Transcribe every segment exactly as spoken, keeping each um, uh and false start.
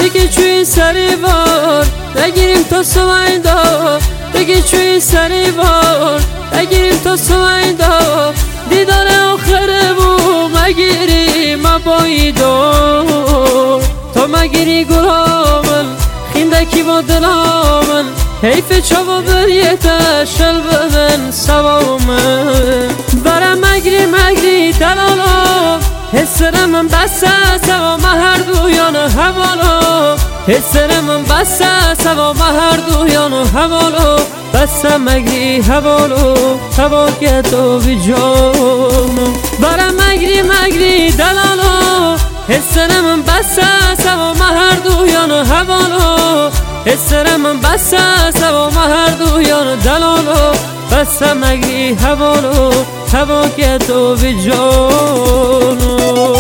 دیگه چوی سری بار نگیریم تا سویندا، دیگه چوی سری بار نگیریم تا سویندا، دیدار آخره بو مگیریم مبایدو، تا مگیری گلامن خیندکی با دلامن، حیف چاوا بریته شل بدن سوامن، برم مگری مگری دلالا حسر من بسه سوا هر دویان حوالو، حسر من بسه سوا هر دویان حوالو، بسه مگری حوالو هوا که تو بی جانو، برم مگری مگری دلالو حسر من بسه سوا هر دویان حوالو، حسر من بسه سوا هر دویان دلالو، بسه مگری حوالو هوا که تو بی جانو.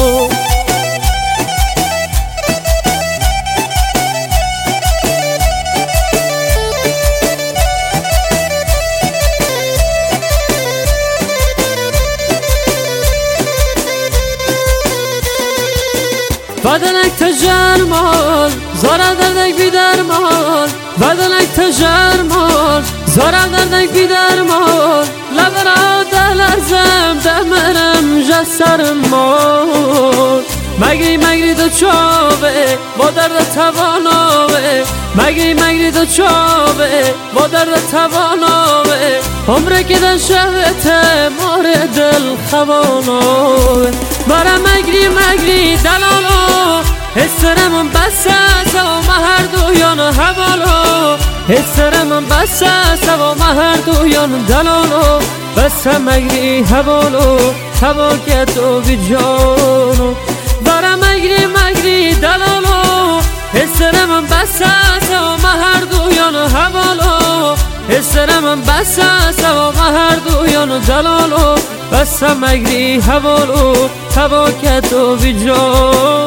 بدنک تجرمان زارا دردک بی درمان، بدنک تجرمان زارا دردک بی درمان، لبرا دلرزم دمرم جسرمان، مگری مگری دو چاوه با درد تواناوه، مگری مگری دو چاوه با درد تواناوه، عمره که در شهوت مار دل خواناوه، برم مگری مگری دلالو حسر من بسه سوا هر دویان حوالو، حسر من بسه سوا هر دویان دلالو، بسه مگری حوالو هوا که تو بی جانو، برم مگری مگری دلالو حسر من بسه سوا هر دویان حوالو، حسر من بسه سوا هر دویان دلالو، بسه مگری حوالو هوا که تو بی جانو.